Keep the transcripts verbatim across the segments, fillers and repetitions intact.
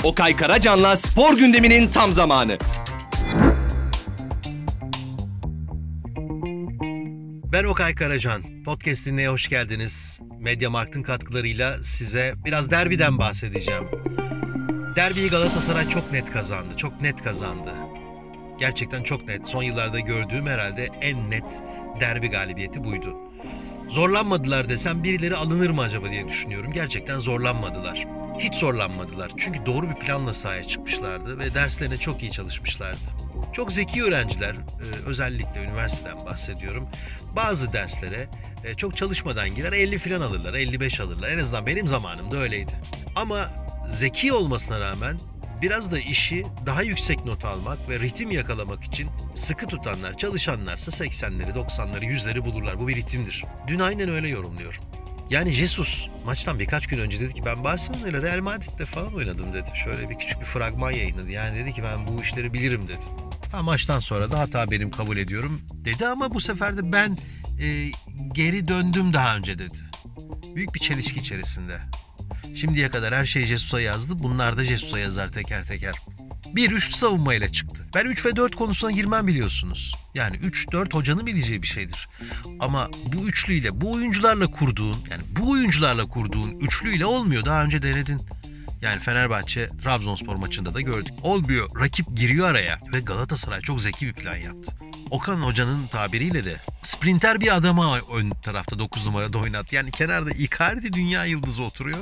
Okay Karacan'la spor gündeminin tam zamanı. Ben Okay Karacan. Podcast dinleye hoş geldiniz. Mediamarkt'ın katkılarıyla size biraz derbiden bahsedeceğim. Derbiyi Galatasaray çok net kazandı. Çok net kazandı. Gerçekten çok net. Son yıllarda gördüğüm herhalde en net derbi galibiyeti buydu. Zorlanmadılar desem birileri alınır mı acaba diye düşünüyorum. Gerçekten zorlanmadılar. Hiç zorlanmadılar. Çünkü doğru bir planla sahaya çıkmışlardı ve derslerine çok iyi çalışmışlardı. Çok zeki öğrenciler, özellikle üniversiteden bahsediyorum. Bazı derslere çok çalışmadan girer, elli falan alırlar, elli beş alırlar. En azından benim zamanımda öyleydi. Ama zeki olmasına rağmen biraz da işi daha yüksek not almak ve ritim yakalamak için sıkı tutanlar, çalışanlarsa seksenleri, doksanları, yüzleri bulurlar. Bu bir ritimdir. Dün aynen öyle yorumluyorum. Yani Jesus maçtan birkaç gün önce dedi ki ben Barcelona ile Real Madrid'de falan oynadım dedi. Şöyle bir küçük bir fragman yayınladı. Yani dedi ki ben bu işleri bilirim dedi. Ha, maçtan sonra da hata benim kabul ediyorum dedi ama bu sefer de ben e, geri döndüm daha önce dedi. Büyük bir çelişki içerisinde. Şimdiye kadar her şey Jesus'a yazdı. Bunlar da Jesus'a yazar teker teker. Bir üçlü savunmayla çıktı. Ben üç ve dört konusuna girmem biliyorsunuz. Yani üç dört hocanın bileceği bir şeydir. Ama bu üçlüyle, bu oyuncularla kurduğun, yani bu oyuncularla kurduğun üçlüyle olmuyor. Daha önce denedin. Yani Fenerbahçe Trabzonspor maçında da gördük. Olmuyor. Rakip giriyor araya ve Galatasaray çok zeki bir plan yaptı. Okan Hoca'nın tabiriyle de sprinter bir adama ön tarafta dokuz numarada oynattı. Yani kenarda Icardi dünya yıldızı oturuyor.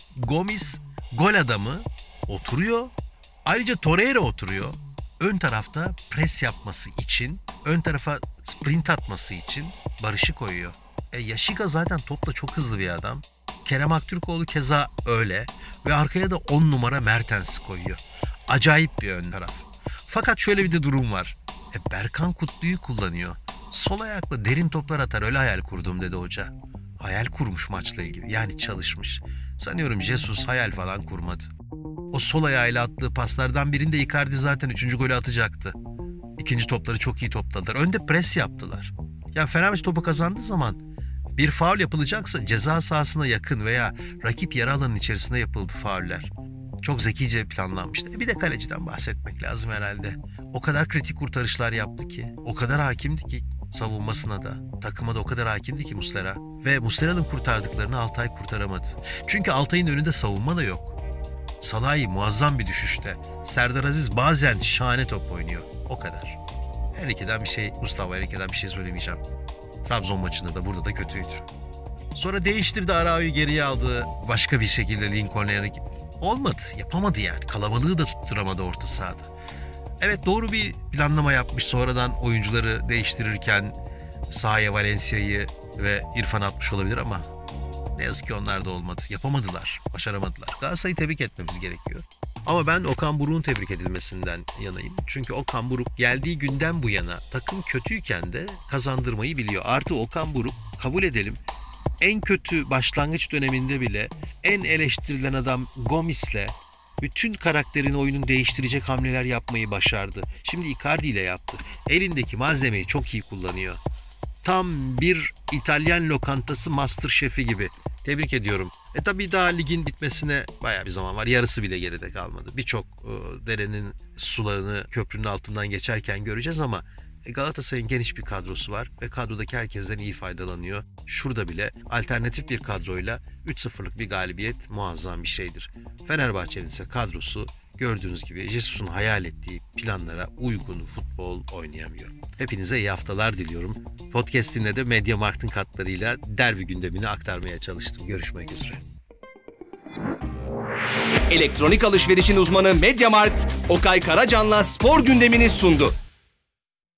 Gomis gol adamı oturuyor. Ayrıca Torreira oturuyor. Ön tarafta pres yapması için, ön tarafa sprint atması için Barış'ı koyuyor. E Yaşika zaten topla çok hızlı bir adam. Kerem Aktürkoğlu keza öyle. Ve arkaya da on numara Mertens'i koyuyor. Acayip bir ön taraf. Fakat şöyle bir de durum var. E Berkan Kutlu'yu kullanıyor. Sol ayakla derin toplar atar, öyle hayal kurdum dedi hoca. Hayal kurmuş maçla ilgili. Yani çalışmış. Sanıyorum Jesus hayal falan kurmadı. O sol ayağıyla attığı paslardan birinde Icardi zaten üçüncü golü atacaktı. İkinci topları çok iyi topladılar. Önde pres yaptılar. Yani Fenerbahçe topu kazandığı zaman bir faul yapılacaksa ceza sahasına yakın veya rakip yarı alanın içerisinde yapıldı fauller. Çok zekice planlanmıştı. E bir de kaleciden bahsetmek lazım herhalde. O kadar kritik kurtarışlar yaptı ki, o kadar hakimdi ki savunmasına da, takıma da o kadar hakimdi ki Muslera. Ve Muslera'nın kurtardıklarını Altay kurtaramadı. Çünkü Altay'ın önünde savunma da yok. Salahi muazzam bir düşüşte. Serdar Aziz bazen şahane top oynuyor. O kadar. Enrique'den bir şey, Mustafa Enrique'den bir şey söylemeyeceğim. Trabzon maçında da burada da kötüydü. Sonra değiştirdi, Arao'yu geriye aldı. Başka bir şekilde Lincoln'le Enrique. Olmadı, yapamadı yani. Kalabalığı da tutturamadı orta sahada. Evet, doğru bir planlama yapmış. Sonradan oyuncuları değiştirirken sahaya Valencia'yı ve İrfan atmış olabilir ama ne yazık ki onlar da olmadı. Yapamadılar, başaramadılar. Galatasaray'ı tebrik etmemiz gerekiyor. Ama ben Okan Buruk'un tebrik edilmesinden yanayım. Çünkü Okan Buruk geldiği günden bu yana takım kötüyken de kazandırmayı biliyor. Artı Okan Buruk, kabul edelim, en kötü başlangıç döneminde bile en eleştirilen adam Gomis'le bütün karakterini, oyunun değiştirecek hamleler yapmayı başardı. Şimdi Icardi ile yaptı. Elindeki malzemeyi çok iyi kullanıyor. Tam bir İtalyan lokantası master şefi gibi. Tebrik ediyorum. E tabii daha ligin bitmesine bayağı bir zaman var. Yarısı bile geride kalmadı. Birçok e, derenin sularını köprünün altından geçerken göreceğiz ama e, Galatasaray'ın geniş bir kadrosu var ve kadrodaki herkesten iyi faydalanıyor. Şurada bile alternatif bir kadroyla üç sıfırlık bir galibiyet muazzam bir şeydir. Fenerbahçe'nin ise kadrosu gördüğünüz gibi Jesus'un hayal ettiği planlara uygun futbol oynayamıyor. Hepinize iyi haftalar diliyorum. Podcast'imde de Mediamarkt'ın katlarıyla derbi gündemini aktarmaya çalıştım. Görüşmek üzere. Elektronik alışverişin uzmanı Mediamarkt, Okay Karacan'la spor gündemini sundu.